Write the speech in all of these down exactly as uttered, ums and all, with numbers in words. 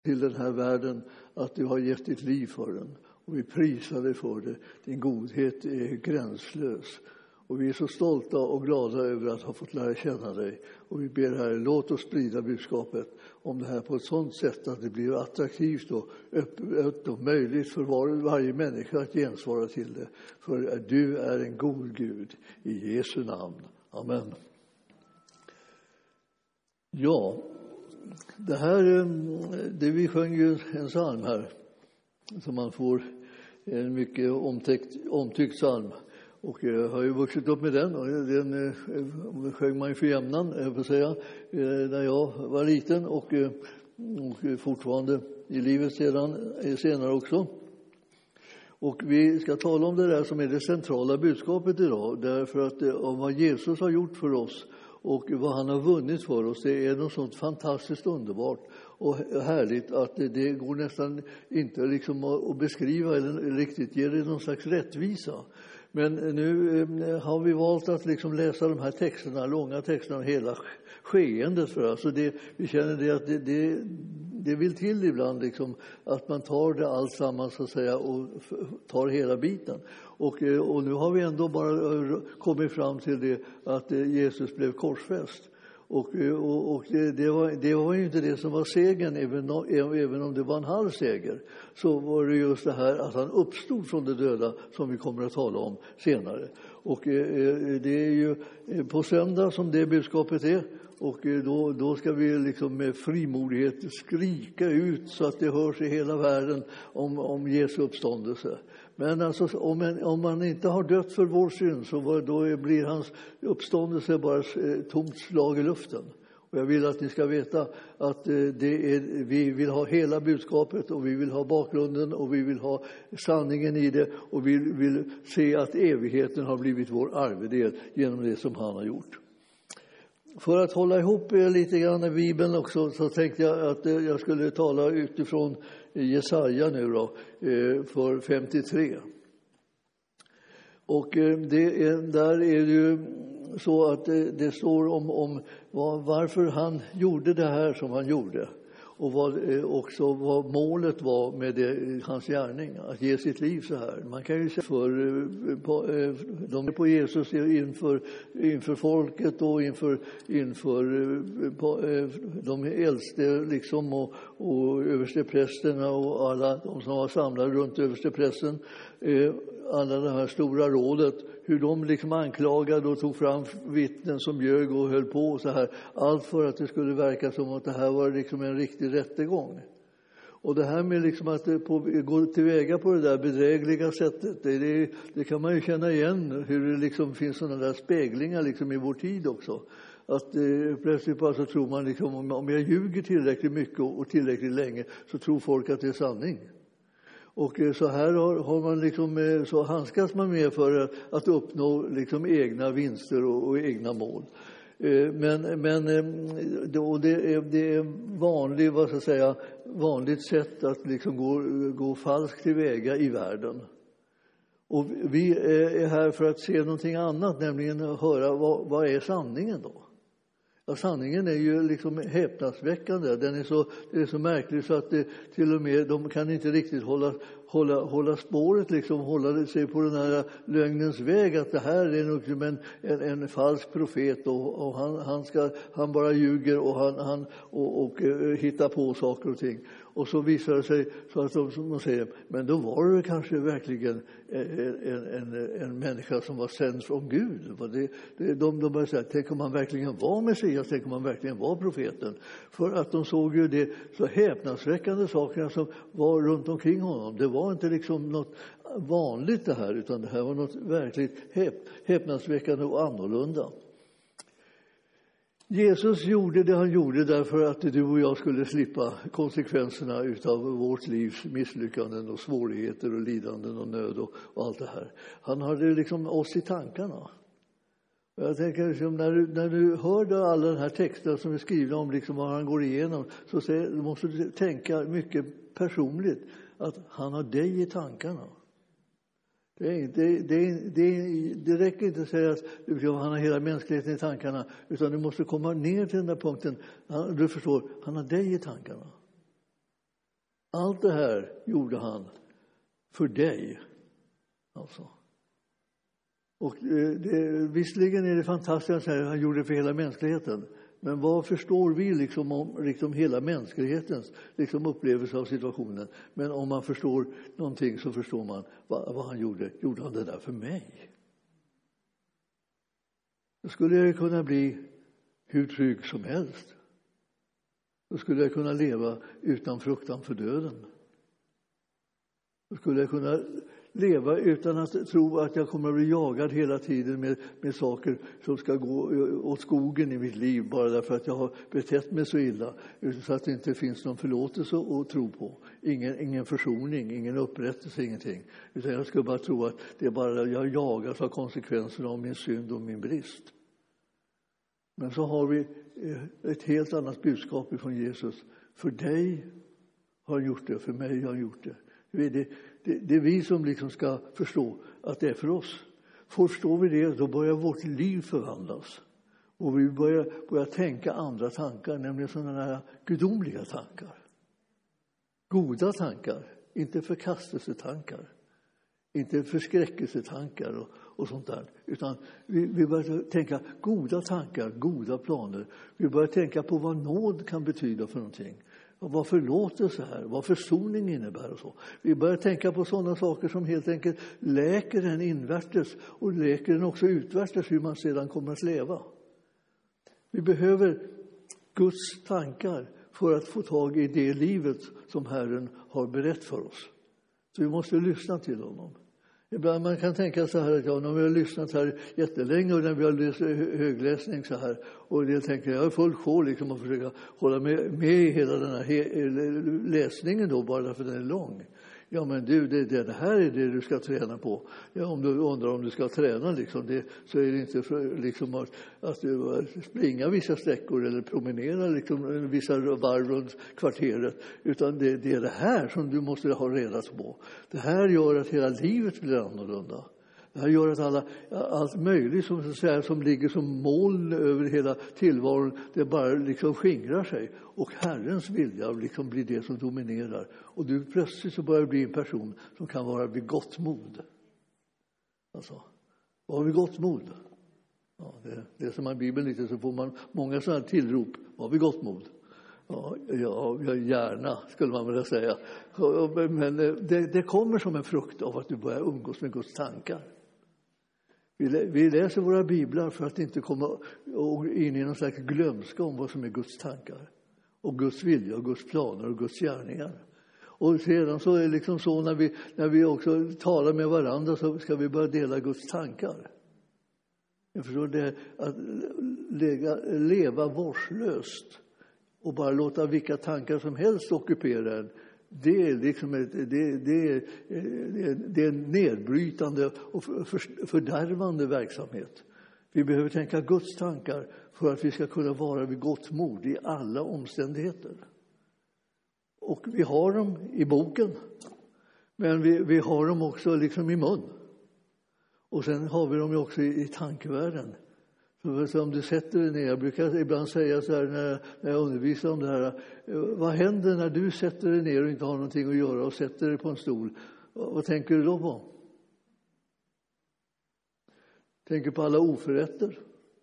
till den här världen, att du har gett ditt liv för den. Och vi prisar dig för det. Din godhet är gränslös. Och vi är så stolta och glada över att ha fått lära känna dig. Och vi ber Herre, låt oss sprida budskapet om det här på ett sådant sätt att det blir attraktivt och öppet och möjligt för var, varje människa att gensvara till det. För du är en god Gud, i Jesu namn. Amen. Ja, det här, det vi sjöng ju en psalm här som man får en mycket omtyckt, omtyckt psalm. Och jag har ju vuxit upp med den, och den sjöng man ju för jämnan, jag får säga, när jag var liten och, och fortfarande i livet sedan, senare också. Och vi ska tala om det där som är det centrala budskapet idag, därför att om vad Jesus har gjort för oss och vad han har vunnit för oss, det är något sånt fantastiskt underbart och härligt att det, det går nästan inte liksom att beskriva eller riktigt ge det någon slags rättvisa. Men nu eh, har vi valt att liksom läsa de här texterna, långa texterna, hela skeendet för oss. Så det, vi känner det att det, det, det vill till ibland liksom, att man tar det allt samman så att säga och tar hela biten. Och, eh, och nu har vi ändå bara kommit fram till det att eh, Jesus blev korsfäst. Och, och, och det, det, var, det var ju inte det som var segern, även, även om det var en halv seger. Så var det just det här att han uppstod från det döda som vi kommer att tala om senare. Och eh, det är ju på söndag som det budskapet är. Och då, då ska vi liksom med frimodighet skrika ut så att det hörs i hela världen om, om Jesu uppståndelse. Men alltså, om, en, om man inte har dött för vår synd så var, då blir hans uppståndelse bara ett tomt slag i luften. Och jag vill att ni ska veta att det är, vi vill ha hela budskapet och vi vill ha bakgrunden och vi vill ha sanningen i det och vi vill se att evigheten har blivit vår arvedel genom det som han har gjort. För att hålla ihop lite grann i Bibeln också så tänkte jag att jag skulle tala utifrån Jesaja nu då, för femtiotre. Och det är, där är det ju så att det, det står om, om var, varför han gjorde det här som han gjorde. Och vad, också vad målet var med det, hans gärning, att ge sitt liv så här. Man kan ju se för på, de är på Jesus inför, inför folket och inför, inför på, de äldste liksom och, och översteprästerna och alla de som var samlade runt översteprästen, alla det här stora rådet, hur de liksom anklagade och tog fram vittnen som ljög och höll på och så här. Allt för att det skulle verka som att det här var liksom en riktig rättegång. Och det här med liksom att på, gå tillväga på det där bedrägliga sättet, det, det, det kan man ju känna igen hur det liksom finns sådana där speglingar liksom i vår tid också. Att eh, plötsligt bara så tror man liksom, om, om jag ljuger tillräckligt mycket och, och tillräckligt länge så tror folk att det är sanning. Och så här har, har man liksom, så handskas man med för att uppnå liksom egna vinster och, och egna mål. Men, men då det är, det är vanligt, vad ska jag säga, vanligt sätt att liksom gå, gå falskt tillväga i världen. Och vi är här för att se någonting annat, nämligen höra vad, vad är sanningen då? Ja, sanningen är ju liksom häpnadsväckande. Den är så, det är så märklig så att det, till och med de kan inte riktigt hålla, hålla, hålla spåret, liksom, hålla sig på den här lögnens väg. Att det här är nog en, en, en falsk profet och, och han, han, ska, han bara ljuger och, han, han, och, och, och hittar på saker och ting. Och så visar det sig så att de, som man säger, men då var det kanske verkligen en, en, en människa som var sänd från Gud. Det, det, de de började säga, tänk om man verkligen var Messias, tänk om man verkligen var profeten. För att de såg ju det så häpnadsväckande sakerna som var runt omkring honom. Det var inte liksom något vanligt det här, utan det här var något verkligt häp, häpnadsväckande och annorlunda. Jesus gjorde det han gjorde därför att du och jag skulle slippa konsekvenserna utav vårt livs misslyckanden och svårigheter och lidanden och nöd och, och allt det här. Han hade liksom oss i tankarna. Och jag tänker liksom, när, du, när du hör alla den här texten som är skrivna om liksom vad han går igenom, så säger, du måste du tänka mycket personligt att han har dig i tankarna. Det, är, det, det, det, det räcker inte att säga att han har hela mänskligheten i tankarna, utan du måste komma ner till den där punkten. Du förstår, han har dig i tankarna. Allt det här gjorde han för dig. Alltså. Och det, visserligen är det fantastiskt att han gjorde det för hela mänskligheten. Men vad förstår vi liksom om liksom hela mänsklighetens liksom upplevelse av situationen? Men om man förstår någonting så förstår man vad, vad han gjorde. Gjorde han det där för mig? Då skulle jag kunna bli hur trygg som helst. Då skulle jag kunna leva utan fruktan för döden. Då skulle jag kunna leva utan att tro att jag kommer att bli jagad hela tiden med, med saker som ska gå åt skogen i mitt liv bara därför att jag har betett mig så illa, så att det inte finns någon förlåtelse att tro på. Ingen, ingen försoning, ingen upprättelse, ingenting. Utan jag skulle bara tro att det är bara jag jagas av konsekvenserna av min synd och min brist. Men så har vi ett helt annat budskap från Jesus. För dig har han gjort det, för mig har han gjort det. Det, det, det är vi som liksom ska förstå att det är för oss. Förstår vi det, då börjar vårt liv förvandlas. Och vi börjar, börjar tänka andra tankar, nämligen sådana här gudomliga tankar. Goda tankar, inte förkastelsetankar. Inte förskräckelsetankar och, och sånt där. Utan vi, vi börjar tänka goda tankar, goda planer. Vi börjar tänka på vad nåd kan betyda för någonting. Och vad förlåtelse är, vad försoning innebär och så. Vi börjar tänka på sådana saker som helt enkelt läker den invärtes och läker den också utvärtes hur man sedan kommer att leva. Vi behöver Guds tankar för att få tag i det livet som Herren har berett för oss. Så vi måste lyssna till honom. Ibland man kan tänka så här att ja, när vi har lyssnat här jättelänge och när vi har läst högläsning så här och jag tänker jag är full sjå liksom att försöka hålla med, med i hela den här he, läsningen då bara därför den är lång. Ja men du, det, det här är det du ska träna på. Ja, om du undrar om du ska träna liksom, det, så är det inte för, liksom att, att du springa vissa sträckor eller promenera liksom, vissa varv runt kvarteret. Utan det, det är det här som du måste ha reda på. Det här gör att hela livet blir annorlunda. Det här gör att alla, allt möjligt som, så att säga, som ligger som moln över hela tillvaron, det bara liksom skingrar sig. Och Herrens vilja liksom blir det som dominerar. Och du plötsligt så börjar bli en person som kan vara vid gott mod. Alltså, var vid gott mod. Ja, det, det är som man i Bibeln lite så får man många sådana tillrop. Var vid gott mod. Ja, ja, gärna skulle man vilja säga. Men det, det kommer som en frukt av att du börjar umgås med Guds tankar. Vi läser våra biblar för att inte komma in i någon slags glömska om vad som är Guds tankar. Och Guds vilja och Guds planer och Guds gärningar. Och sedan så är det liksom så när vi, när vi också talar med varandra så ska vi börja dela Guds tankar. Jag förstår det, att leva, leva vårdslöst och bara låta vilka tankar som helst ockupera en. Det är liksom ett, det, det, det, det är en nedbrytande och fördärvande verksamhet. Vi behöver tänka Guds tankar för att vi ska kunna vara vid gott mod i alla omständigheter. Och vi har dem i boken, men vi, vi har dem också liksom i mun. Och sen har vi dem också i, i tankevärlden. Så om du sätter dig ner, jag brukar ibland säga så här när, när jag undervisar om det här. Vad händer när du sätter dig ner och inte har någonting att göra och sätter dig på en stol? Vad, vad tänker du då på? Tänker på alla oförrätter,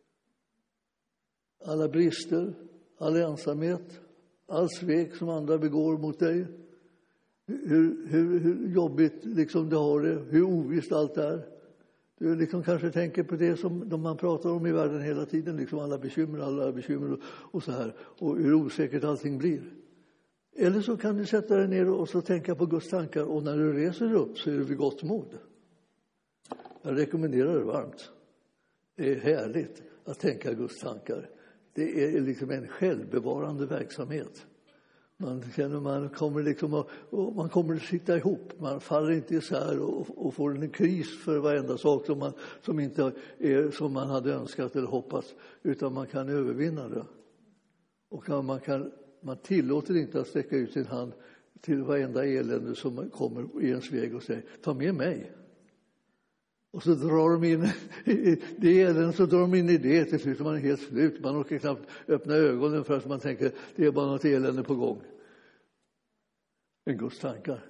alla brister, all ensamhet, all svek som andra begår mot dig. Hur, hur, hur jobbigt liksom du har det, hur ovisst allt är. Du liksom kanske tänker på det som de man pratar om i världen hela tiden, liksom alla bekymmer, alla bekymmer och, och så här, och hur osäkert allting blir. Eller så kan du sätta dig ner och så tänka på Guds tankar, och när du reser upp så är du vid gott mod. Jag rekommenderar det varmt. Det är härligt att tänka Guds tankar. Det är liksom en självbevarande verksamhet. Man känner man kommer liksom att, och man kommer att sitta ihop. Man faller inte isär och, och får en kris för varenda sak som, man, som inte är som man hade önskat eller hoppats. Utan man kan övervinna det. Och man, kan, man tillåter inte att sträcka ut sin hand till varenda elände som kommer i ens väg och säger, ta med mig. Och så drar de in i det elände, så drar de in i det till slut. Man är helt slut. Man orkar knappt öppna ögonen för att man tänker det är bara något elände på gång. än Guds tankar.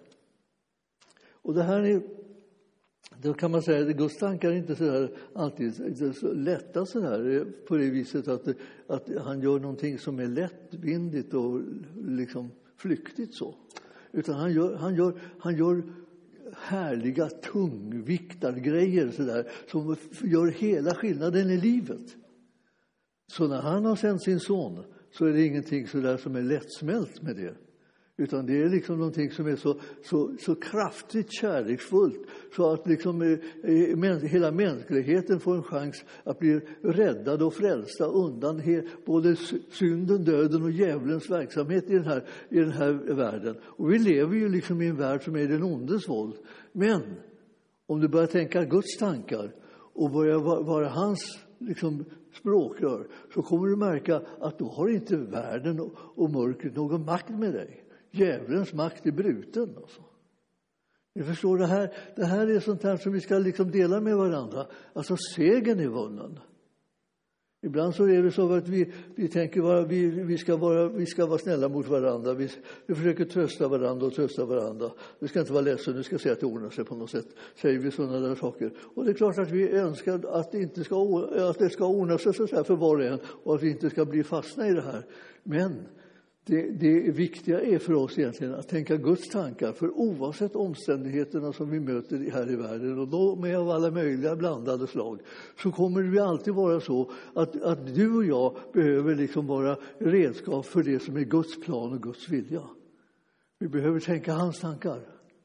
Och det här är, då kan man säga att Guds tankar är inte så där alltid så lätta så där, på det viset att, att han gör någonting som är lättvindigt och liksom flyktigt så. Utan han gör, han gör, han gör härliga tungviktargrejer så där, som gör hela skillnaden i livet. Så när han har sänt sin son så är det ingenting så där som är lättsmält med det. Utan det är liksom någonting som är så, så, så kraftigt kärleksfullt så att liksom, eh, hela mänskligheten får en chans att bli räddad och frälsta undan he, både synden, döden och djävulens verksamhet i den, här, i den här världen. Och vi lever ju liksom i en värld som är den ondes våld. Men om du börjar tänka Guds tankar och börjar vara, vara hans liksom, språkrör, så kommer du märka att då har inte världen och, och mörkret någon makt med dig. Djävulens makt är bruten. Alltså. Ni förstår, det här, det här är sånt här som vi ska liksom dela med varandra. Alltså segern är vunnen. Ibland så är det så att vi, vi tänker vara, vi, vi, ska vara, vi ska vara snälla mot varandra. Vi, vi försöker trösta varandra och trösta varandra. Vi ska inte vara ledsen, vi ska säga att det ordnar sig på något sätt. Säger vi sådana där saker. Och det är klart att vi önskar att det, inte ska, att det ska ordna sig så här för var och en. Och att vi inte ska bli fastna i det här. Men Det, det viktiga är för oss egentligen att tänka Guds tankar, för oavsett omständigheterna som vi möter här i världen, och då med av alla möjliga blandade slag, så kommer det alltid vara så att, att du och jag behöver liksom vara redskap för det som är Guds plan och Guds vilja. Vi behöver tänka hans tankar.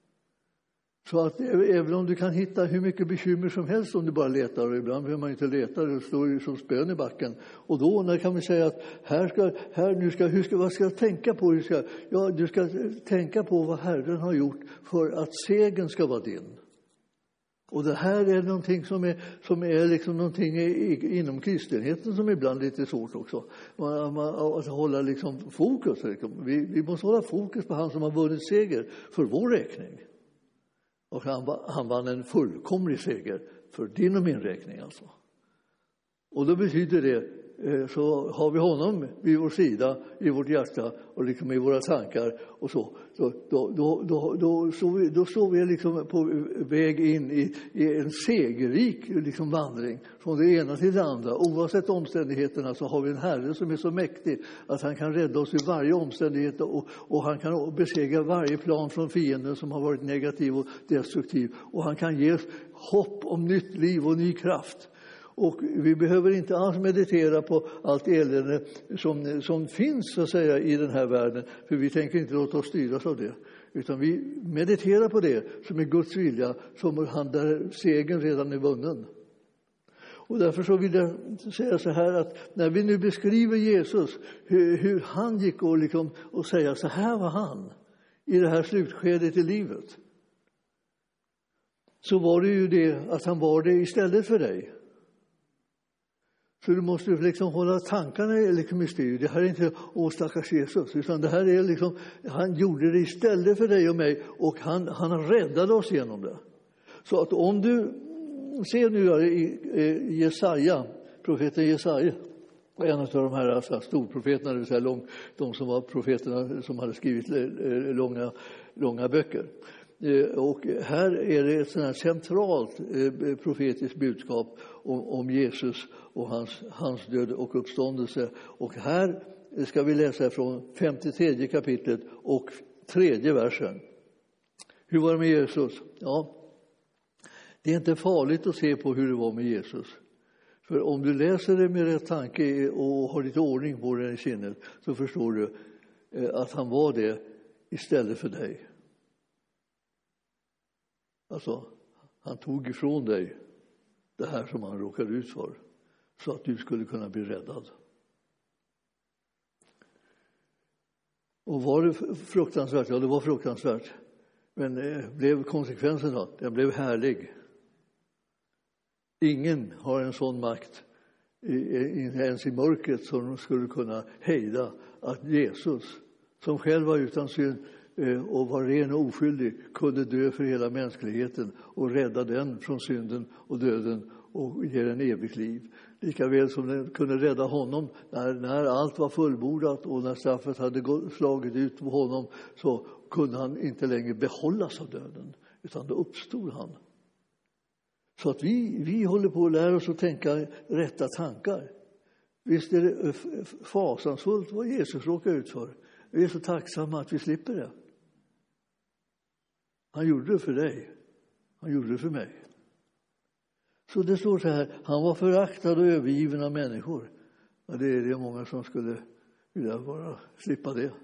Så att även om du kan hitta hur mycket bekymmer som helst om du bara letar, och ibland behöver man inte leta, det står ju som spön i backen. Och då när kan vi säga att här ska, här nu ska, hur ska, vad ska jag tänka på? Hur ska, ja, du ska tänka på vad Herren har gjort för att segern ska vara din. Och det här är någonting som är, som är liksom någonting i, inom kristenheten som är ibland lite svårt också. Man, man, att hålla liksom fokus. Vi, vi måste hålla fokus på han som har vunnit seger för vår räkning. Och han, han vann en fullkomlig seger för din och min räkning alltså. Och då betyder det, så har vi honom vid vår sida, i vårt hjärta och liksom i våra tankar och så. Då, då, då, då, då, så vi, då står vi liksom på väg in i, i en segerrik liksom vandring från det ena till det andra. Oavsett omständigheterna så har vi en Herre som är så mäktig att han kan rädda oss i varje omständighet och, och han kan besegra varje plan från fienden som har varit negativ och destruktiv. Och han kan ge oss hopp om nytt liv och ny kraft. Och vi behöver inte alls meditera på allt elände som, som finns så att säga, i den här världen. För vi tänker inte låta oss styras av det. Utan vi mediterar på det som är Guds vilja, som han där segern redan är vunnen. Och därför så vill jag säga så här att när vi nu beskriver Jesus, hur, hur han gick och, liksom, och säga så här var han i det här slutskedet i livet. Så var det ju det att han var det istället för dig. Så du måste liksom hålla tankarna liksom i styr. Det här är inte åh stackars Jesus, utan det här är liksom, han gjorde det istället för dig och mig, och han, han räddade oss genom det. Så att om du ser nu i Jesaja, profeten Jesaja, en av de här alltså, storprofeterna, det vill säga lång, de som var profeterna som hade skrivit långa, långa böcker. Och här är det ett sådant här centralt profetiskt budskap om, om Jesus och hans, hans död och uppståndelse. Och här ska vi läsa från femtiotredje kapitlet och tredje versen. Hur var det med Jesus? Ja, det är inte farligt att se på hur det var med Jesus. För om du läser det med rätt tanke och har lite ordning på det i sinnet, så förstår du att han var det istället för dig. Alltså, han tog ifrån dig det här som han råkade ut för, så att du skulle kunna bli räddad. Och var det fruktansvärt? Ja, det var fruktansvärt. Men det blev konsekvensen då. Den blev härlig. Ingen har en sån makt, inte ens i mörkret, som skulle kunna hejda att Jesus, som själv var utan synd och var ren och oskyldig, kunde dö för hela mänskligheten och rädda den från synden och döden och ge den evigt liv. Lika väl som den kunde rädda honom när, när allt var fullbordat och när straffet hade slagit ut på honom, så kunde han inte längre behållas av döden, utan då uppstod han. Så att vi, vi håller på att lära oss att tänka rätta tankar. Visst är det fasansfullt vad Jesus råkar ut för. Vi är så tacksamma att vi slipper det. Han gjorde det för dig. Han gjorde det för mig. Så det står så här, han var föraktad och övergiven av människor. Ja, det är det många som skulle vilja bara slippa det.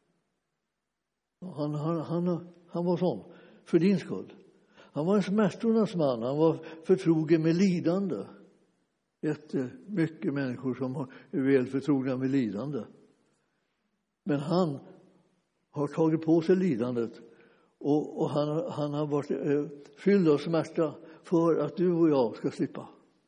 Han, han, han, han var sån, för din skull. Han var en smärtornas man, han var förtrogen med lidande. Jättemycket människor som är väl förtrogna med lidande. Men han har tagit på sig lidandet. Och, och han, han har varit eh, fylld av smärta för att du och jag ska slippa.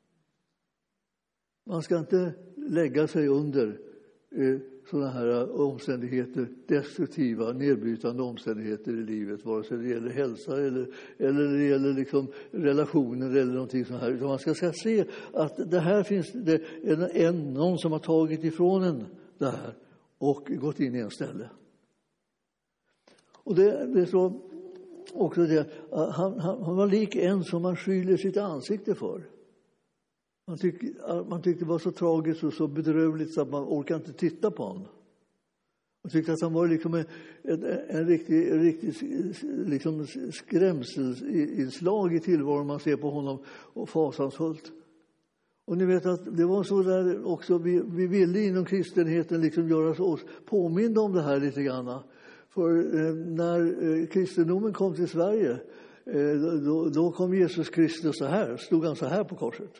Man ska inte lägga sig under eh, sådana här omständigheter, destruktiva, nedbrytande omständigheter i livet, vare sig det gäller hälsa eller, eller det gäller liksom relationer eller någonting sånt här. Utan man ska, ska se att det här finns det en, en, någon som har tagit ifrån en det här och gått in i en ställe. Och det, det är så också det, han, han, han var lik en som man skyller sitt ansikte för. Man tyckte, man tyckte det var så tragiskt och så bedrövligt så att man orkade inte titta på honom. Man tyckte att han var liksom en, en, en riktig, en riktig liksom skrämselinslag i tillvaron. Man ser på honom och fasansfullt. Och ni vet att det var så där också, vi, vi ville inom kristenheten liksom göra oss påminna om det här lite grann. För eh, när eh, kristendomen kom till Sverige, eh, då, då kom Jesus Kristus så här, stod han så här på korset.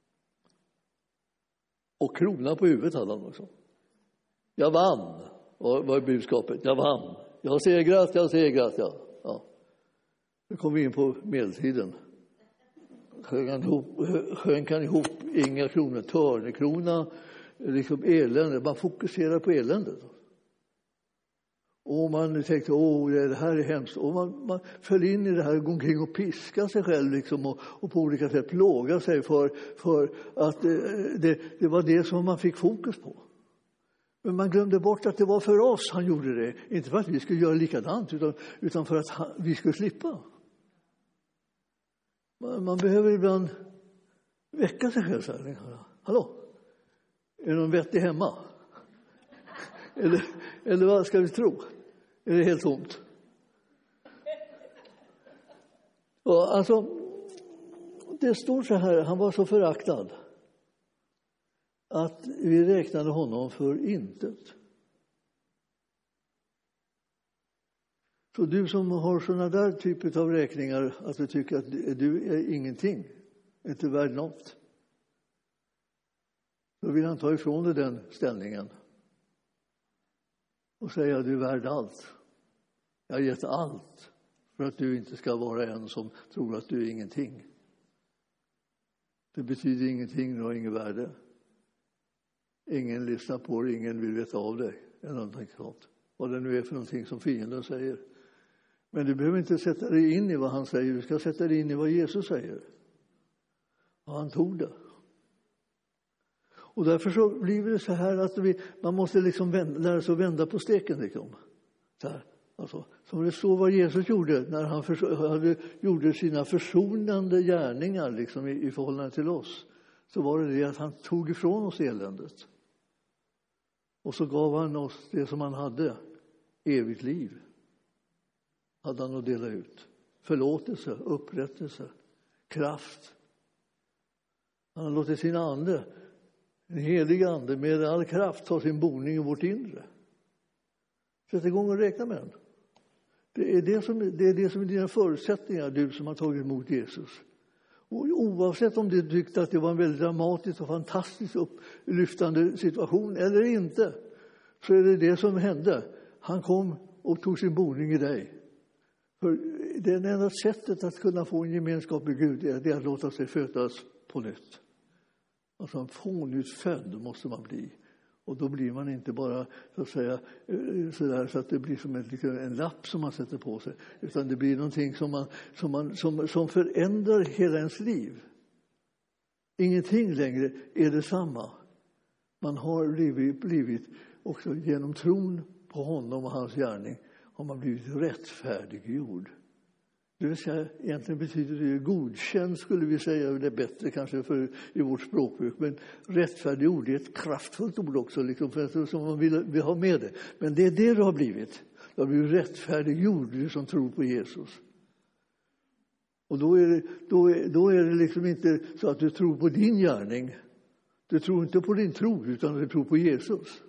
Och krona på huvudet hade han också. Jag vann, var budskapet. Jag vann. Jag har segrat, jag har segrat, ja. ja. Nu kom vi in på medeltiden. Sjönk han ihop, sjönk han ihop inga kronor, törnekrona, liksom elände. Man fokuserar på eländet. Och man tänkte, åh, det här är hemskt. Och man, man föll in i det här, gå omkring och piska sig själv liksom, och, och på olika sätt plåga sig för, för att det, det, det var det som man fick fokus på. Men man glömde bort att det var för oss han gjorde det. Inte för att vi skulle göra likadant, utan, utan för att han, vi skulle slippa. Man, man behöver ibland väcka sig själv så här. Hallå? Är det någon vettig hemma? Eller, eller vad ska vi tro? Är det helt tomt? Och alltså, det står så här, han var så föraktad att vi räknade honom för intet. Så du som har såna där typer av räkningar, att du tycker att du är ingenting, inte värd något, då vill han ta ifrån dig den ställningen och säga att du är värd allt. Jag har gett allt för att du inte ska vara en som tror att du är ingenting. Det betyder ingenting, du har ingen värde. Ingen lyssnar på dig, ingen vill veta av dig. Eller någonting sånt. Vad det nu är för någonting som fienden säger. Men du behöver inte sätta dig in i vad han säger. Du ska sätta dig in i vad Jesus säger. Och han tog det. Och därför så blir det så här att vi, man måste liksom vända, lära sig att vända på steken. Liksom. Så här. Alltså, som det så vad Jesus gjorde när han för, hade, gjorde sina försonande gärningar liksom, i, i förhållande till oss. Så var det det att han tog ifrån oss eländet. Och så gav han oss det som han hade, evigt liv. Hade han att dela ut. Förlåtelse, upprättelse, kraft. Han har låtit sin ande, en helig ande med all kraft, ta sin boning i vårt inre. Sätt igång och räkna med den. Det är det som, det är det som är dina förutsättningar, du som har tagit emot Jesus. Och oavsett om du tyckte att det var en väldigt dramatisk och fantastiskt upplyftande situation eller inte, så är det det som hände. Han kom och tog sin boning i dig. För det enda sättet att kunna få en gemenskap med Gud är det att låta sig födas på nytt. Alltså en pånyttfödd måste man bli. Och då blir man inte bara så att säga så där så att det blir som en, en lapp som man sätter på sig, utan det blir någonting som man som man som som förändrar hela ens liv. Ingenting längre är detsamma. Man har blivit blivit också genom tron på honom och hans gärning har man blivit rättfärdiggjord. Det vill säga, egentligen betyder det godkänd, skulle vi säga, det är bättre kanske för, i vårt språkbruk. Men rättfärdiggjord är ett kraftfullt ord också, liksom, för som man vill, vill ha med det. Men det är det du har blivit. Du har blivit rättfärdiggjord, du som tror på Jesus. Och då är, det, då, är, då är det liksom inte så att du tror på din gärning. Du tror inte på din tro, utan du tror på Jesus.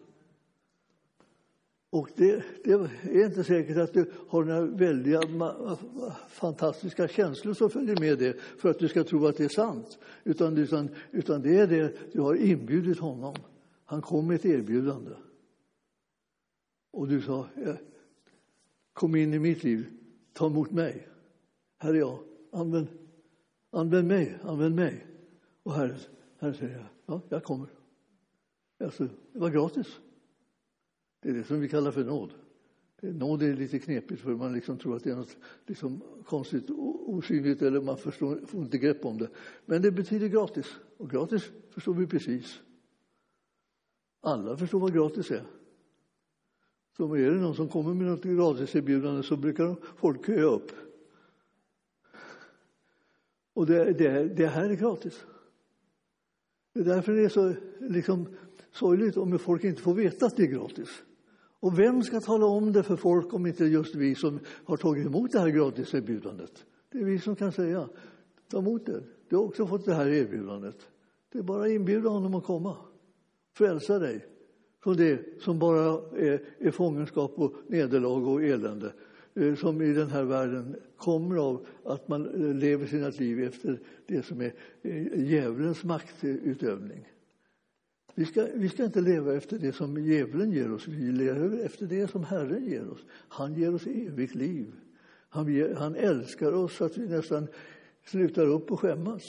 Och det, det är inte säkert att du har några väldiga, fantastiska känslor som följer med det för att du ska tro att det är sant. Utan, utan, utan det är det, du har inbjudit honom. Han kom med ett erbjudande. Och du sa, kom in i mitt liv, ta emot mig. Här är jag, använd, använd mig, använd mig. Och här, här säger jag, ja, jag kommer. Alltså, det var gratis. Det är det som vi kallar för nåd. Nåd är lite knepigt för man liksom tror att det är något liksom konstigt, osynligt eller man förstår, får inte grepp om det. Men det betyder gratis. Och gratis förstår vi precis. Alla förstår vad gratis är. Så om är det någon som kommer med något gratis erbjudande så brukar folk köa upp. Och det, det, det här är gratis. Det är därför det är så liksom sorgligt om folk inte får veta att det är gratis. Och vem ska tala om det för folk om inte just vi som har tagit emot det här gratis erbjudandet? Det är vi som kan säga, ta emot det. Du har också fått det här erbjudandet. Det är bara att inbjuda honom att komma. Frälsa dig från det som bara är, är fångenskap och nederlag och elände. Som i den här världen kommer av att man lever sina liv efter det som är djävulens maktutövning. Vi ska, vi ska inte leva efter det som djävulen ger oss. Vi lever efter det som Herren ger oss. Han ger oss evigt liv. Han, ger, han älskar oss så att vi nästan slutar upp och skämmas.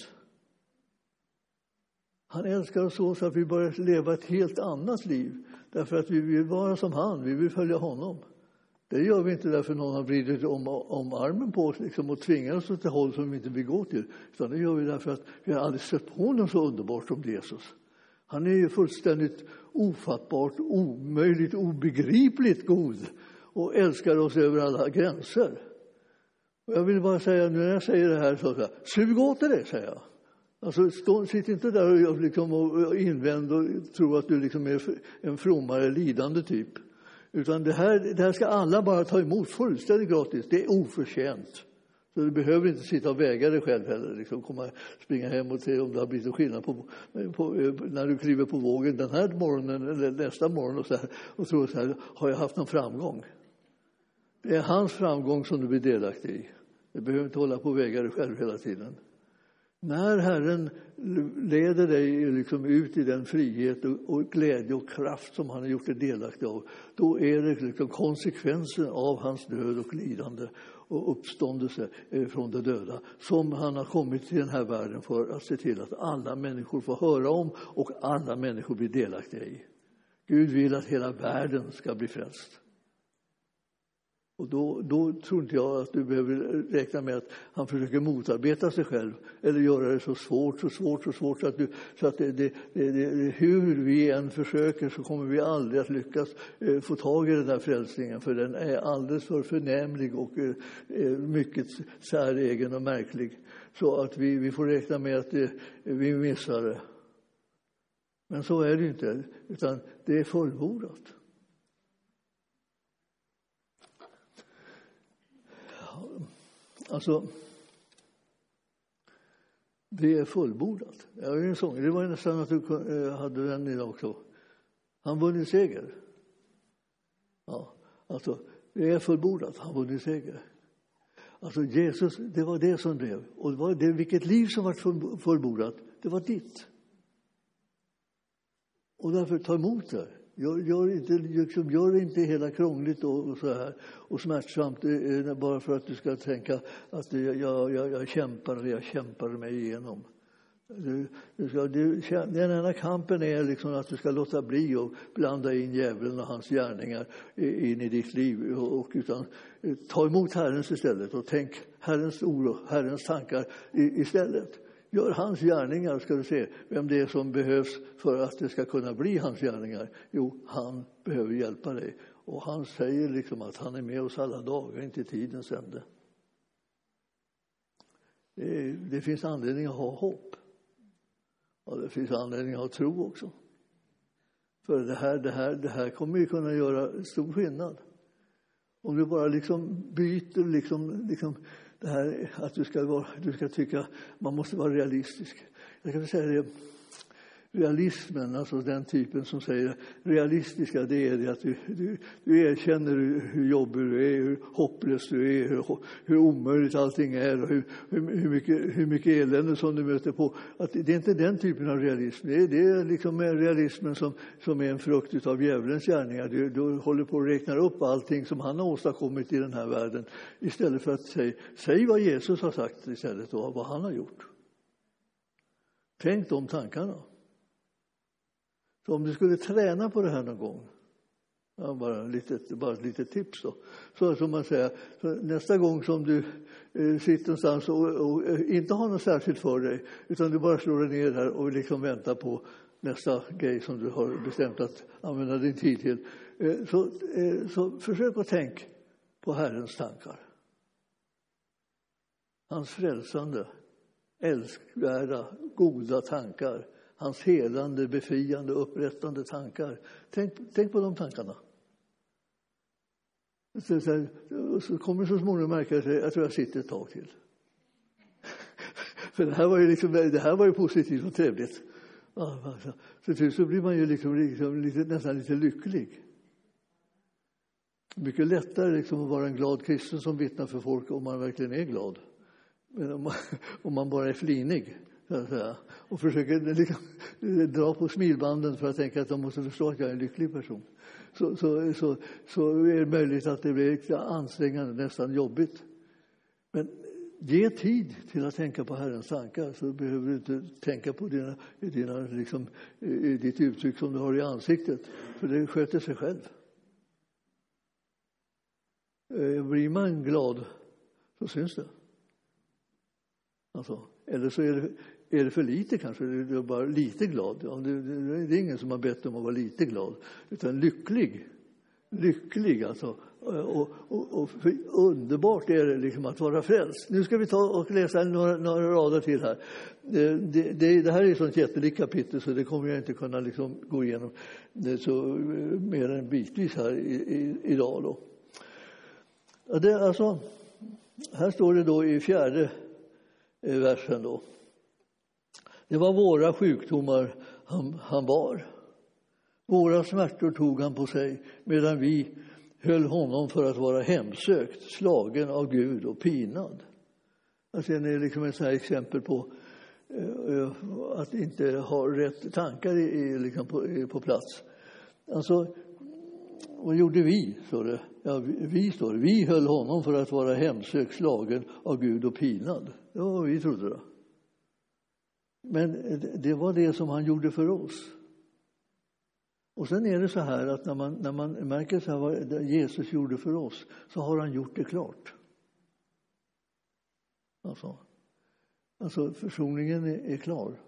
Han älskar oss så att vi börjar leva ett helt annat liv. Därför att vi vill vara som han. Vi vill följa honom. Det gör vi inte därför någon har vridit om, om armen på oss liksom, och tvingar oss åt ett håll som vi inte vill gå till. Utan det gör vi därför att vi har aldrig sett på honom så underbart som Jesus. Han är ju fullständigt ofattbart, omöjligt, obegripligt god och älskar oss över alla gränser. Och jag vill bara säga, nu när jag säger det här, så här, sug åt det, säger jag. Alltså, stå, sitt inte där och, liksom, och invänd och tro att du liksom är en frommare, lidande typ. Utan det här, det här ska alla bara ta emot fullständigt gratis. Det är oförtjänt. Så du behöver inte sitta och väga dig själv heller. Liksom komma, springa hem och se om det har blivit en skillnad på, på, när du kliver på vågen den här morgonen eller nästa morgon och, så här, och tror så här, har jag haft någon framgång? Det är hans framgång som du blir delaktig i. Du behöver inte hålla på och väga dig själv hela tiden. När Herren leder dig liksom ut i den frihet och, och glädje och kraft som han har gjort dig delaktig av, då är det liksom konsekvensen av hans död och lidande och uppståndelse från de döda som han har kommit till den här världen för att se till att alla människor får höra om och alla människor blir delaktiga i. Gud vill att hela världen ska bli frälst. Och då, då tror inte jag att du behöver räkna med att han försöker motarbeta sig själv eller göra det så svårt, så svårt, så svårt så att, du, så att det, det, det, det, hur vi än försöker så kommer vi aldrig att lyckas eh, få tag i den där frälsningen, för den är alldeles för förnämlig och eh, mycket säregen och märklig, så att vi, vi får räkna med att det, vi missar det. Men så är det inte, utan det är fullbordat. Alltså, det är fullbordat. Jag har en sång. Det var nästan att du hade den idag också. Han vunnit seger. Ja, alltså, det är fullbordat. Han vunnit seger. Alltså, Jesus, det var det som blev. Och det var det, vilket liv som var fullbordat, det var ditt. Och därför ta emot det. Gör, gör, inte, liksom, gör inte hela krångligt och, och, så här, och smärtsamt eh, bara för att du ska tänka att jag, jag, jag kämpar jag kämpar mig igenom. Du, du ska, du, den enda kampen är liksom att du ska låta bli och blanda in djävulen och hans gärningar in i ditt liv. Och, och utan, ta emot Herrens istället och tänk Herrens ord och Herrens tankar istället. Gör hans gärningar, ska du se vem det är som behövs för att det ska kunna bli hans gärningar. Jo, han behöver hjälpa dig. Och han säger liksom att han är med oss alla dagar, inte tidens ände. Det, det finns anledning att ha hopp. Och det finns anledning att ha tro också. För det här, det här, det här kommer ju kunna göra stor skillnad. Om du bara liksom byter liksom, liksom det här att du ska, vara, du ska tycka man måste vara realistisk. Jag kan säga det. Realismen, alltså den typen som säger realistiska, det är det att du, du, du erkänner hur jobbig du är, hur hopplös du är, hur, hur omöjligt allting är och hur, hur, mycket, hur mycket elände som du möter på. Att det är inte den typen av realism. Det är, det är liksom realismen som, som är en frukt av djävulens gärningar. Du, du håller på att räkna upp allting som han har åstadkommit i den här världen istället för att säga, säg vad Jesus har sagt istället och vad han har gjort. Tänk de tankarna. Så om du skulle träna på det här någon gång, ja, bara, litet, bara ett litet tips då, så som man säger, så nästa gång som du eh, sitter någonstans och, och, och inte har något särskilt för dig, utan du bara slår dig ner där och liksom väntar på nästa grej som du har bestämt att använda din tid till, eh, så, eh, så försök att tänka på Herrens tankar. Hans frälsande, älskvärda, goda tankar. Hans helande, befriande, upprättande tankar. Tänk, tänk på de tankarna. Så, så, så kommer du så småningom märka att jag tror jag sitter ett tag till. För det här var ju, liksom, det här var ju positivt och trevligt. Ja, så till så blir man ju liksom, liksom, lite, nästan lite lycklig. Mycket lättare liksom, att vara en glad kristen som vittnar för folk om man verkligen är glad. Men om man, om man bara är flinig. Och försöker liksom dra på smilbanden för att tänka att de måste förstå att jag är en lycklig person. Så, så, så, så är det möjligt att det blir ansträngande, nästan jobbigt. Men ge tid till att tänka på Herrens tankar, så behöver du inte tänka på dina, dina, liksom, ditt uttryck som du har i ansiktet. För det sköter sig själv. Blir man glad så syns det. Alltså, eller så är det, är det för lite kanske, du är bara lite glad. Ja, det, det, det är ingen som har bett om att vara lite glad, utan lycklig. Lycklig alltså. Och, och, och underbart är det liksom att vara frälst. Nu ska vi ta och läsa några, några rader till här. Det, det, det här är ett sånt jättelikt kapitel så det kommer jag inte kunna liksom gå igenom det så mer än bitvis här i, i, idag då. Ja, det, alltså, här står det då i fjärde versen då. Det var våra sjukdomar han, han bar. Våra smärtor tog han på sig medan vi höll honom för att vara hemsökt, slagen av Gud och pinad. Alltså det är liksom ett sånt här exempel på eh, att inte ha rätt tankar i, i, liksom på, i, på plats. Alltså, vad gjorde vi, står det? Ja, vi, vi står det. Vi höll honom för att vara hemsökt, slagen av Gud och pinad. Det var vad vi trodde då. Men det var det som han gjorde för oss. Och sen är det så här att när man, när man märker så här vad Jesus gjorde för oss, så har han gjort det klart. Alltså, alltså försoningen är, är klar.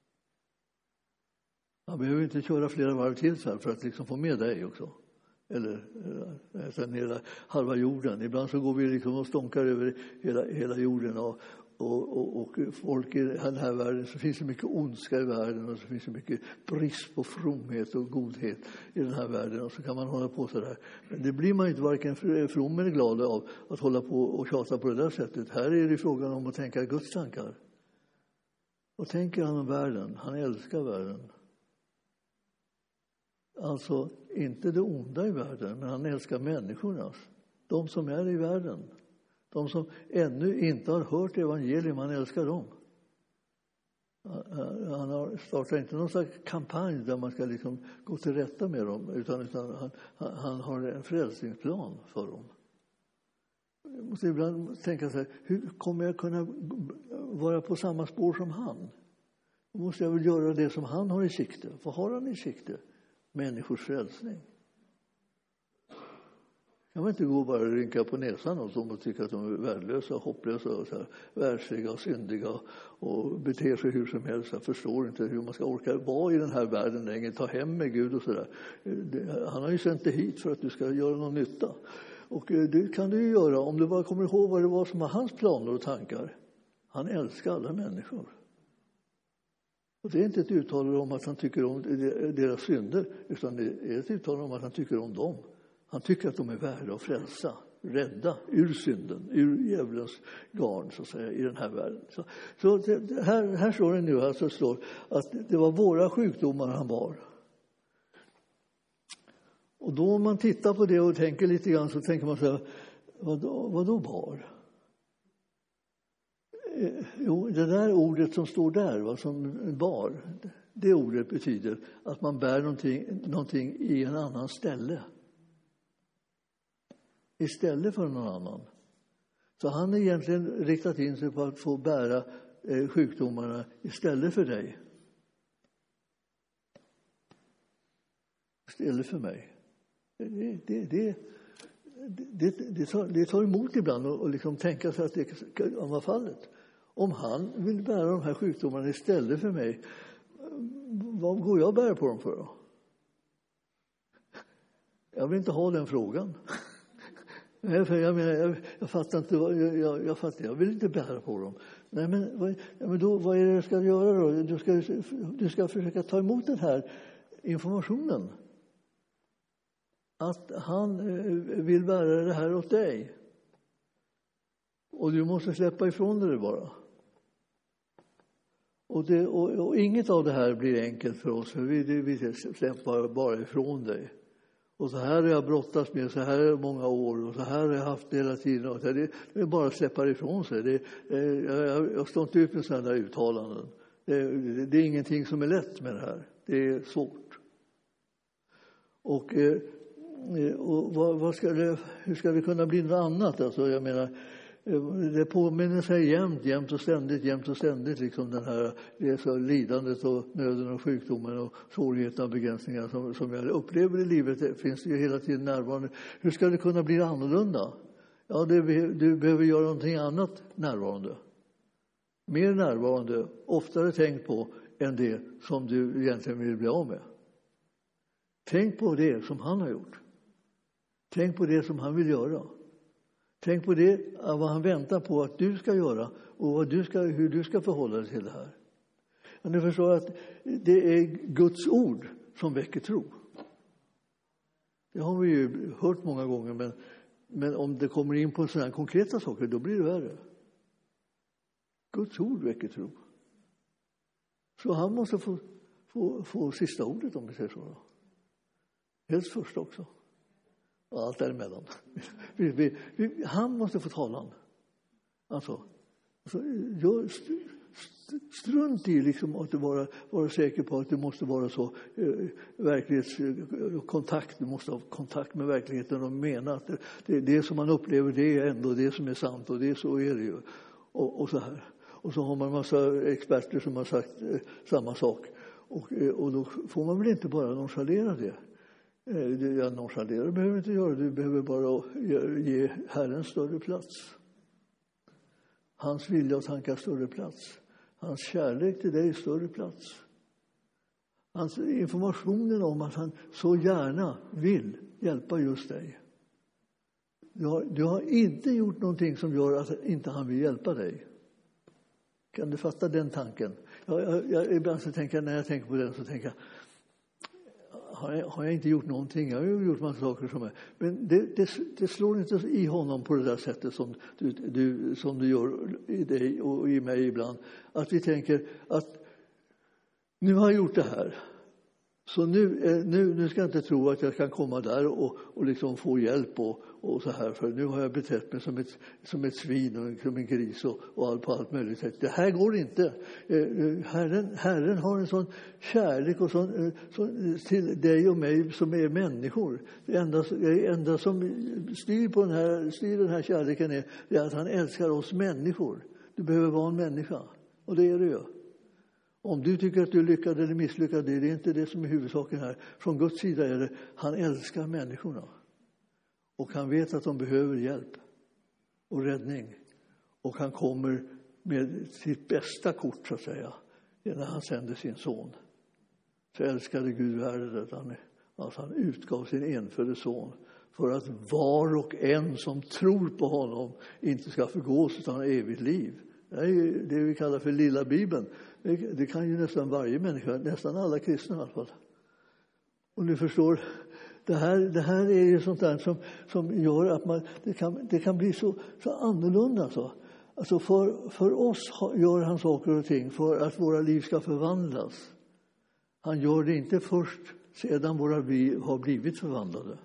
Man behöver inte köra flera varv till så här för att liksom få med dig också. Eller sen hela halva jorden. Ibland så går vi liksom och stånkar över hela, hela jorden och, och, och, och folk i den här världen, så finns det mycket ondska i världen och så finns det mycket brist på fromhet och godhet i den här världen, och så kan man hålla på så där. Men det blir man inte varken from eller glad av att hålla på och tjata på det där sättet. Här är det frågan om att tänka Guds tankar. Och tänker han om världen? Han älskar världen. Alltså inte det onda i världen, men han älskar människorna. De som är i världen. De som ännu inte har hört evangelium, han älskar dem. Han har startat inte någon slags kampanj där man ska liksom gå till rätta med dem, utan, utan han, han har en frälsningsplan för dem. Jag måste ibland tänka så här, hur kommer jag kunna vara på samma spår som han? Då måste jag väl göra det som han har i sikte. Vad har han i sikte? Människors frälsning. kan man inte gå och bara rynka på näsan och som och tycka att de är värdelösa, hopplösa och så här, världsliga och syndiga och beter sig hur som helst. Jag förstår inte hur man ska orka vara i den här världen längre, ta hem med Gud och sådär. Han har ju sänt dig hit för att du ska göra någon nytta. Och det kan du ju göra om du bara kommer ihåg vad det var som var hans planer och tankar. Han älskar alla människor. Och det är inte ett uttalande om att han tycker om deras synder, utan det är ett uttalande om att han tycker om dem. Han tycker att de är värda att frälsa, rädda ur synden, ur djävulens garn så att säga, i den här världen. Så, så det, här, här står det nu alltså står att det var våra sjukdomar han bar. Och då om man tittar på det och tänker lite grann så tänker man så här, vad då, vad då bar? Jo, det där ordet som står där, vad som bar, det ordet betyder att man bär någonting, någonting i en annan ställe. Istället för någon annan. Så han har egentligen riktat in sig på att få bära eh, sjukdomarna istället för dig. Istället för mig. Det, det, det, det, det, tar, det tar emot ibland och, och liksom tänka sig att det kan vara fallet. Om han vill bära de här sjukdomarna istället för mig, vad går jag bära på dem för då? Jag vill inte ha den frågan. Nej, för jag menar, jag, jag fattar inte, jag, jag, jag fattar, jag vill inte bära på dem. Nej, men, vad, ja, men då, vad är det du ska göra då? Du ska, du ska försöka ta emot den här informationen. Att han vill bära det här åt dig. Och du måste släppa ifrån det bara. Och, det, och, och inget av det här blir enkelt för oss. För vi, det, vi släpper bara ifrån dig. Och så här har jag brottats med, så här är det många år. Och så här har jag haft det hela tiden. Och det, det är bara att släppa ifrån sig. Det, jag, jag står inte ut med sådana där uttalanden. Det, det, det är ingenting som är lätt med det här. Det är svårt. Och... Och vad, vad ska det, hur ska vi kunna bli något annat? Alltså, jag menar, det påminner sig jämt, jämt och ständigt, jämt och ständigt liksom den här, det är så lidandet och nöden och sjukdomen och svårigheterna och begränsningar som, som jag upplever i livet. Det finns ju hela tiden närvarande. Hur ska det kunna bli annorlunda? Ja, det, du behöver göra någonting annat närvarande. Mer närvarande, oftare tänkt på än det som du egentligen vill bli av med. Tänk på det som han har gjort. Tänk på det som han vill göra. Tänk på det vad han väntar på att du ska göra och vad du ska, hur du ska förhålla dig till det här. Och ni förstår att det är Guds ord som väcker tro. Det har vi ju hört många gånger, men, men om det kommer in på sådana här konkreta saker, då blir det värre. Guds ord väcker tro. Så han måste få, få, få sista ordet, om vi säger så. Helst först också. Och allt däremellan. Vi, vi, vi, han måste få talan. Alltså, alltså jag st, st, strunt i liksom att vara, vara säker på att det måste vara så eh, verklighetskontakt. Du måste ha kontakt med verkligheten och mena att det, det, det som man upplever, det är ändå det som är sant. Och det så är det ju. Och, och så här. Och så har man en massa experter som har sagt eh, samma sak. Och, eh, och då får man väl inte bara nonchalera det. Jag nonchalerar behöver inte göra. Du behöver bara ge Herren större plats. Hans vilja och tankar större plats. Hans kärlek till dig större plats. Hans informationen om att han så gärna vill hjälpa just dig. Du har, du har inte gjort någonting som gör att inte han vill hjälpa dig. Kan du fatta den tanken? Jag, jag, jag, ibland så tänker jag, när jag tänker på den så tänker jag, Har jag, har jag inte gjort någonting? Jag har ju gjort massa saker som är. Men det, det, det slår inte i honom på det där sättet som du, du, som du gör i dig och i mig ibland. Att vi tänker att nu har jag gjort det här. Så nu, nu, nu ska jag inte tro att jag kan komma där och, och liksom få hjälp och, och så här. För nu har jag betett mig som ett, som ett svin och som en gris och, och allt på allt möjligt sätt. Det här går inte. Herren, Herren har en sån kärlek och sån, sån, till dig och mig som är människor. Det enda, det enda som styr, på den här, styr den här kärleken är, är att han älskar oss människor. Du behöver vara en människa. Och det är det ju. Om du tycker att du är lyckad eller misslyckad, det är inte det som är huvudsaken här. Från Guds sida är det, han älskar människorna. Och han vet att de behöver hjälp och räddning. Och han kommer med sitt bästa kort, så att säga, när han sänder sin son. Så älskade Gud världen att han, att han utgav sin enfödde son för att var och en som tror på honom inte ska förgås utan ha evigt liv. Det är ju det vi kallar för lilla Bibeln. Det, det kan ju nästan varje människa, nästan alla kristna i alla fall. Och ni förstår, det här, det här är ju sånt där som, som gör att man, det, kan, det kan bli så, så annorlunda. Så. Alltså för, för oss gör han saker och ting för att våra liv ska förvandlas. Han gör det inte först sedan våra liv har blivit förvandlade.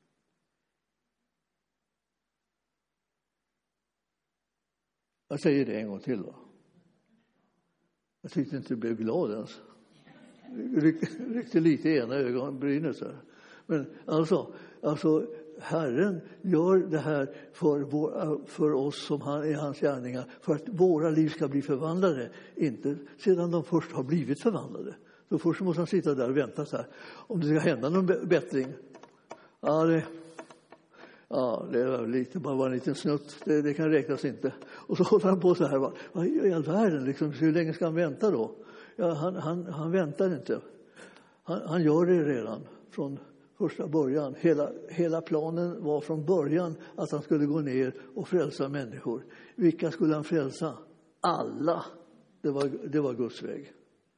Jag säger det en gång till då. Jag tyckte inte jag blev glad ens. Ryckte, ryckte lite i ena ögonbrynet så här. Men alltså, alltså Herren gör det här för, vår, för oss som han, är hans gärningar för att våra liv ska bli förvandlade. Inte sedan de först har blivit förvandlade. Så först måste han sitta där och vänta så här. Om det ska hända någon bättring. Ja, det, ja, det är lite, bara en liten snutt. Det, det kan räknas inte. Och så håller han på så här. Vad, vad i all världen? Liksom, hur länge ska han vänta då? Ja, han, han, han väntar inte. Han, han gör det redan från första början. Hela, hela planen var från början att han skulle gå ner och frälsa människor. Vilka skulle han frälsa? Alla. Det var, det var Guds väg.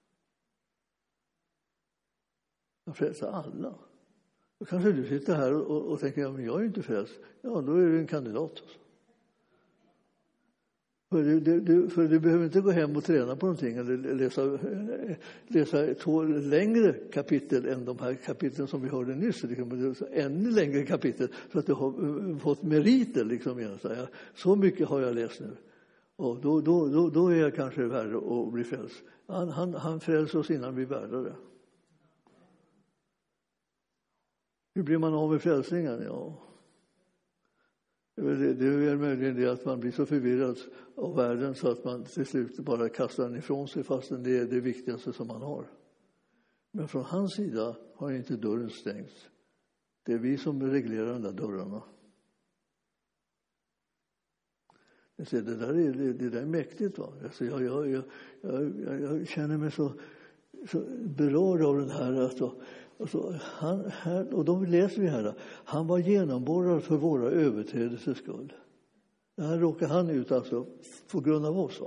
Han frälsa alla. Då kanske du sitter här och, och tänker, ja, men jag är ju inte frälst. Ja, då är du en kandidat. Alltså. För du, du, för du behöver inte gå hem och träna på någonting eller läsa, läsa två längre kapitel än de här kapitlen som vi hörde nyss. Liksom, ännu längre kapitel så att du har fått meriter. Liksom, så mycket har jag läst nu. Och då, då, då, då är jag kanske värd att bli frälst. Han, han, han frälser oss innan vi värder det. Hur blir man av med frälsningen? Ja. Det, det är väl möjligen det att man blir så förvirrad av världen så att man till slut bara kastar den ifrån sig fastän det är det viktigaste som man har. Men från hans sida har inte dörren stängts. Det är vi som reglerar de där dörrarna. Det där är, det, det där är mäktigt. Va? Alltså jag, jag, jag, jag, jag känner mig så, så berörd av den här. Alltså, alltså, han, här, och då läser vi här. Han var genomborrad för våra överträdelsers skull. Det här råkar han ut alltså på grund av oss. Va?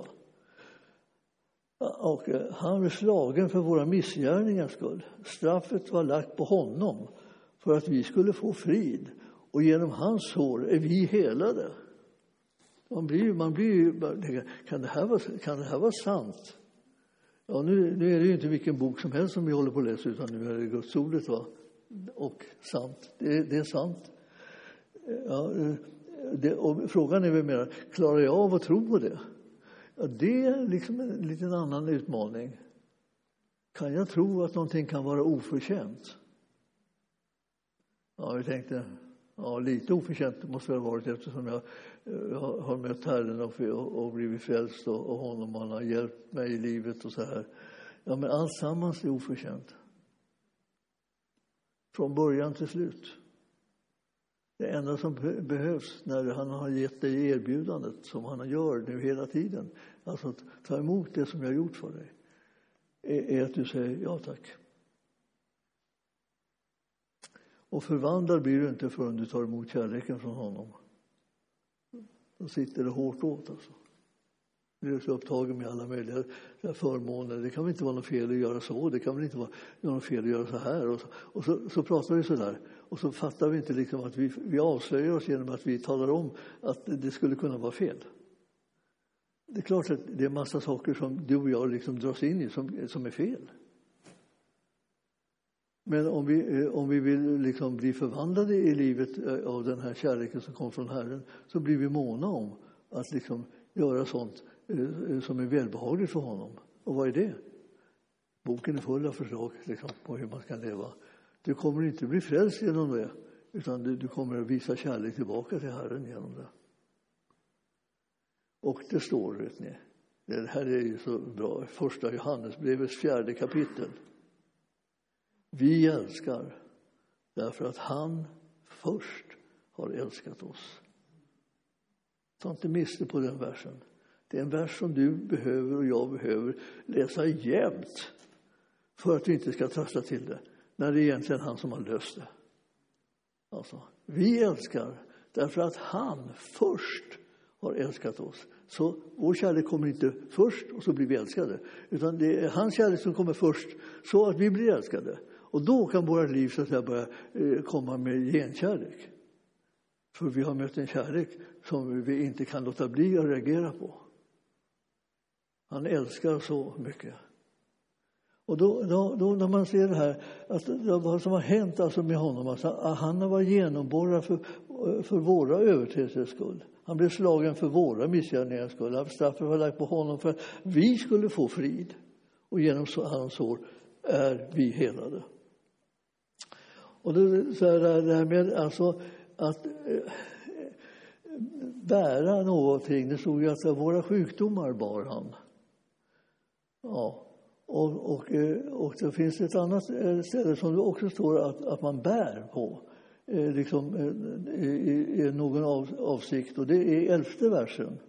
Och han var slagen för våra missgärningars skull. Straffet var lagt på honom för att vi skulle få frid. Och genom hans sår är vi helade. Man blir, man blir, kan det här vara, kan det här vara sant? Ja, nu, nu är det ju inte vilken bok som helst som vi håller på att läsa, utan nu är det Guds ordet, va? Och sant. Det, det är sant. Ja, det, och frågan är väl mer, klarar jag av att tro på det? Ja, det är liksom en liten annan utmaning. Kan jag tro att någonting kan vara oförtjänt? Ja, jag tänkte... Ja, lite oförtjänt måste det ha varit eftersom jag, jag har mött Herren och, och blivit frälst och, och honom han har hjälpt mig i livet och så här. Ja, men alltsammans är oförtjänt. Från början till slut. Det enda som behövs när han har gett dig erbjudandet som han gör nu hela tiden, alltså att ta emot det som jag har gjort för dig, är, är att du säger ja tack. Och förvandlad blir du inte förrän du tar emot kärleken från honom. Då sitter det hårt åt alltså. Du är så upptagen med alla möjliga förmåner. Det kan väl inte vara något fel att göra så. Det kan väl inte vara något fel att göra så här. Och så, och så, så pratar vi så där. Och så fattar vi inte liksom att vi, vi avslöjar oss genom att vi talar om att det skulle kunna vara fel. Det är klart att det är massa saker som du och jag liksom dras in i som, som är fel. Men om vi, om vi vill liksom bli förvandlade i livet av den här kärleken som kom från Herren, så blir vi måna om att liksom göra sånt som är välbehagligt för honom. Och vad är det? Boken är full av förslag liksom, på hur man kan leva. Du kommer inte bli frälst genom det, utan du, du kommer att visa kärlek tillbaka till Herren genom det. Och det står, vet ni, det här är ju så bra, första Johannesbrevets fjärde kapitel. Vi älskar därför att han först har älskat oss. Ta inte miste på den versen. Det är en vers som du behöver och jag behöver läsa jämt för att vi inte ska trassla till det. När det är egentligen han som har löst det. Alltså, vi älskar därför att han först har älskat oss. Så vår kärlek kommer inte först och så blir vi älskade. Utan det är hans kärlek som kommer först så att vi blir älskade. Och då kan våra liv så att säga börja eh, komma med genkärlek. För vi har mött en kärlek som vi inte kan låta bli att reagera på. Han älskar så mycket. Och då, då, då när man ser det här, att vad som har hänt alltså med honom, alltså, han var genomborrad för, för våra överträdelsers skull. Han blev slagen för våra missgärningars skull. Straffet var lagt på honom för att vi skulle få frid. Och genom hans sår är vi helade. Och det, så här, det här med alltså, att eh, bära någonting, det stod ju att våra sjukdomar bar han. Ja. Och, och, och det finns ett annat ställe som det också står att, att man bär på liksom, i, i någon av, avsikt. Och det är elfte versen.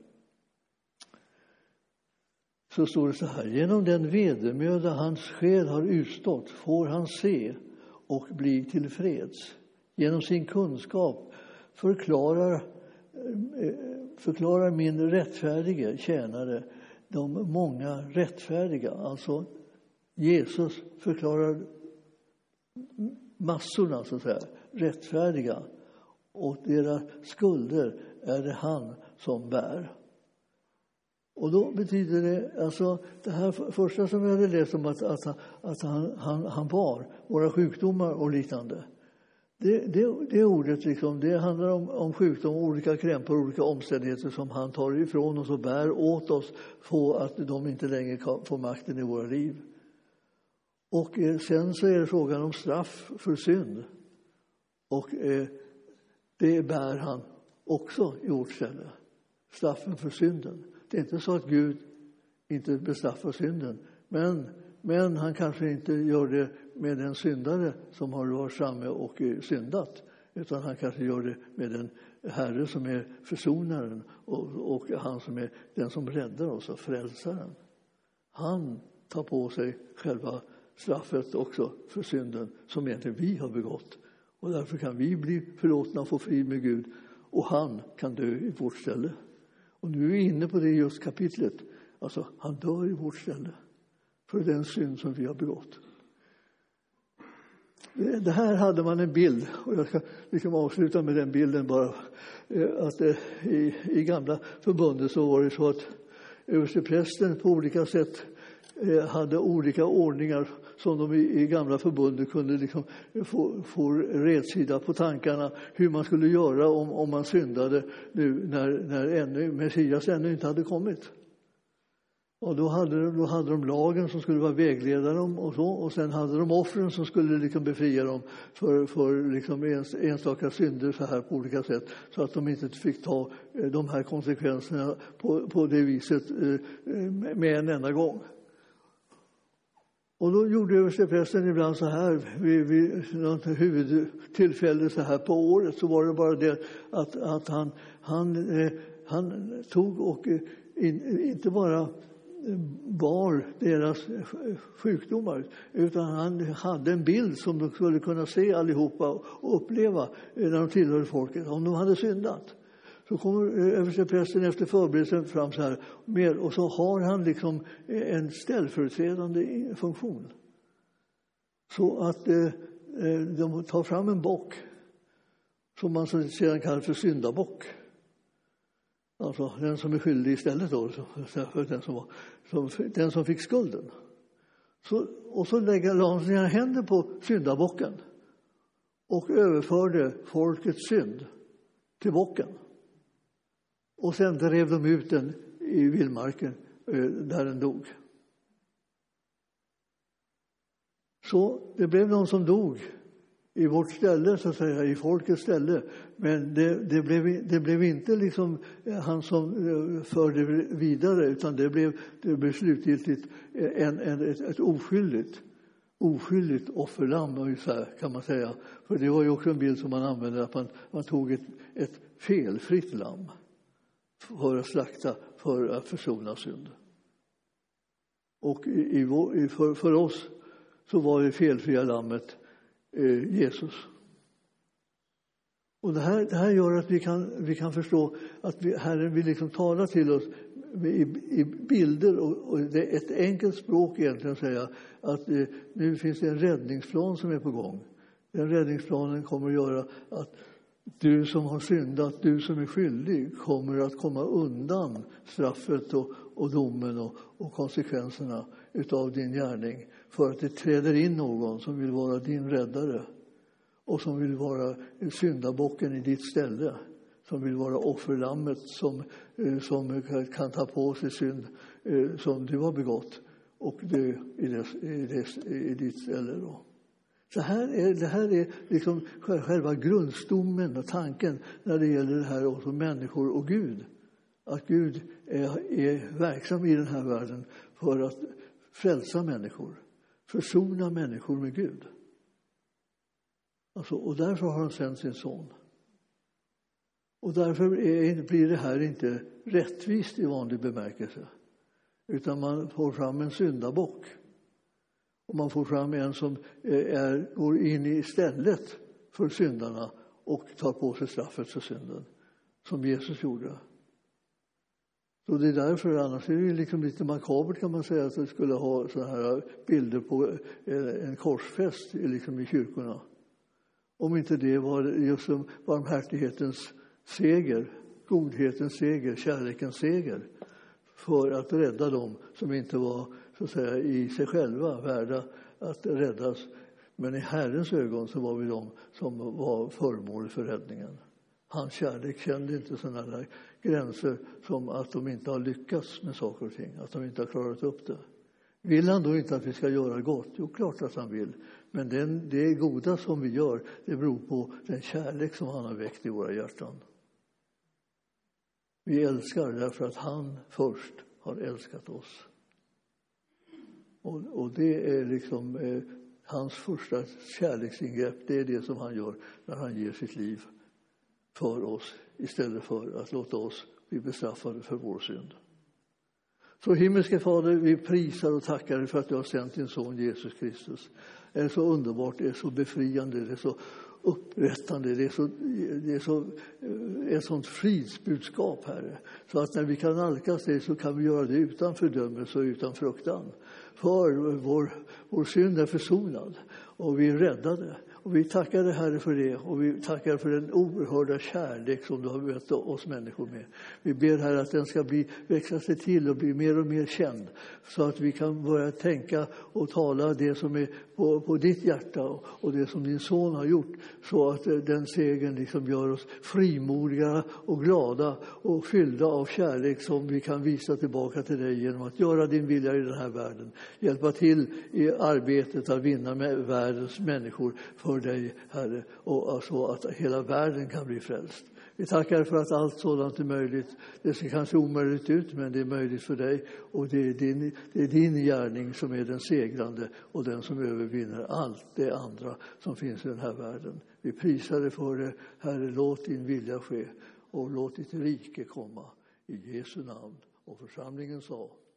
Så står det så här. Genom den vedermöda hans själ har utstått får han se och bli tillfreds. Genom sin kunskap förklarar, förklarar min rättfärdige tjänare de många rättfärdiga. Alltså Jesus förklarar massorna så att säga, rättfärdiga. Och deras skulder är det han som bär. Och då betyder det, alltså det här första som jag hade läst om att, att, att han, han, han bar våra sjukdomar och liknande. Det, det, det ordet liksom, det handlar om, om sjukdom, olika krämpor, olika omständigheter som han tar ifrån oss och bär åt oss för att de inte längre kan få makten i våra liv. Och eh, sen så är det frågan om straff för synd. Och eh, det bär han också i vårt ställe. Straffen för synden. Det är inte så att Gud inte bestraffar synden. Men, men han kanske inte gör det med den syndare som har varit framme och syndat. Utan han kanske gör det med den Herre som är försonaren. Och, och han som är den som räddar oss och frälsaren. Han tar på sig själva straffet också för synden som egentligen vi har begått. Och därför kan vi bli förlåtna och få frid med Gud. Och han kan dö i vårt ställe. Och nu är vi inne på det just kapitlet. Alltså, han dör i vårt ställe. För den synd som vi har begått. Det här hade man en bild. Och jag ska liksom avsluta med den bilden bara. Att i, i gamla förbundet så var det så att översteprästen på olika sätt hade olika ordningar som de i, i gamla förbundet kunde liksom få, få redsida på tankarna hur man skulle göra om, om man syndade nu när, när ännu, Messias ännu inte hade kommit. Och då hade, de, då hade de lagen som skulle vara vägleda dem och så, och sen hade de offren som skulle liksom befria dem för, för liksom ens, enstaka synder så här på olika sätt så att de inte fick ta de här konsekvenserna på, på det viset med en enda gång. Och då gjorde översteprästen ibland så här, vid, vid något huvudtillfälle så här på året, så var det bara det att, att han, han, eh, han tog och in, inte bara bar deras sjukdomar, utan han hade en bild som de skulle kunna se allihopa och uppleva när de tillhörde folket, om de hade syndat. Så kommer översteprästen efter förberedelsen fram så här mer, och så har han liksom en ställföreträdande funktion. Så att eh, de tar fram en bock som man sedan kallar för syndabock. Alltså den som är skyldig istället då, för den som, var, som, den som fick skulden. Så, och så lägger han sina händer på syndabocken och överförde folkets synd till bocken. Och sen drev de ut den i vildmarken där den dog. Så det blev någon som dog i vårt ställe, så att säga, i folkets ställe. Men det, det, blev, det blev inte liksom han som förde vidare, utan det blev, det blev slutgiltigt en, en, ett, ett oskyldigt. oskyldigt offerlamm ungefär, kan man säga. För det var ju också en bild som man använde, att man, man tog ett, ett felfritt lamm för att slakta, för att försona synd. Och i, i, för, för oss så var det felfria lammet eh, Jesus. Och det här, det här gör att vi kan, vi kan förstå att vi, Herren vill liksom tala till oss i, i bilder. Och, och det är ett enkelt språk egentligen att säga att eh, nu finns det en räddningsplan som är på gång. Den räddningsplanen kommer att göra att du som har syndat, du som är skyldig, kommer att komma undan straffet och, och domen och, och konsekvenserna utav din gärning. För att det träder in någon som vill vara din räddare. Och som vill vara syndabocken i ditt ställe. Som vill vara offerlammet som, som kan ta på sig synd som du har begått. Och dö i, det, i, det, i ditt ställe då. Så här är, det här är liksom själva grundstommen och tanken när det gäller det här också människor och Gud. Att Gud är, är verksam i den här världen för att frälsa människor. Försona människor med Gud. Alltså, och därför har han sänt sin son. Och därför är, blir det här inte rättvist i vanlig bemärkelse. Utan man får fram en syndabock. Och man får fram en som är, går in i stället för syndarna och tar på sig straffet för synden. Som Jesus gjorde. Så det är därför, annars är det liksom lite makabert kan man säga att det skulle ha såna här bilder på en korsfäst liksom i kyrkorna. Om inte det var just som barmhärtighetens seger, godhetens seger, kärlekens seger. För att rädda dem som inte var så att säga, i sig själva värda att räddas. Men i Herrens ögon så var vi de som var föremål för räddningen. Hans kärlek kände inte sådana där gränser som att de inte har lyckats med saker och ting. Att de inte har klarat upp det. Vill han då inte att vi ska göra gott? Jo, klart att han vill. Men den, det goda som vi gör, det beror på den kärlek som han har väckt i våra hjärtan. Vi älskar därför att han först har älskat oss. Och, och det är liksom eh, hans första kärleksingrepp. Det är det som han gör när han ger sitt liv för oss. Istället för att låta oss bli bestraffade för vår synd. Så himmelske Fader, vi prisar och tackar dig för att du har sänt din son Jesus Kristus. Det är så underbart, det är så befriande, det är så upprättande, det är så, det är så ett sånt fridsbudskap, Herre. Så att när vi kan nalkas det så kan vi göra det utan fördömelse och utan fruktan. För vår, vår synd är försonad och vi är räddade. Och vi tackar dig, Herre, för det. Och vi tackar för den oerhörda kärlek som du har mött oss människor med. Vi ber, Herre, att den ska bli, växa sig till och bli mer och mer känd. Så att vi kan börja tänka och tala det som är på, på ditt hjärta och, och det som din son har gjort. Så att den segern liksom gör oss frimodiga och glada och fyllda av kärlek som vi kan visa tillbaka till dig genom att göra din vilja i den här världen. Hjälpa till i arbetet att vinna med världens människor för dig, Herre, och alltså att hela världen kan bli frälst. Vi tackar för att allt sådant är möjligt. Det ser kanske omöjligt ut, men det är möjligt för dig. Och det är din, det är din gärning som är den segrande och den som övervinner allt det andra som finns i den här världen. Vi prisar dig för det, Herre, låt din vilja ske och låt ditt rike komma. I Jesu namn. Och församlingen sa: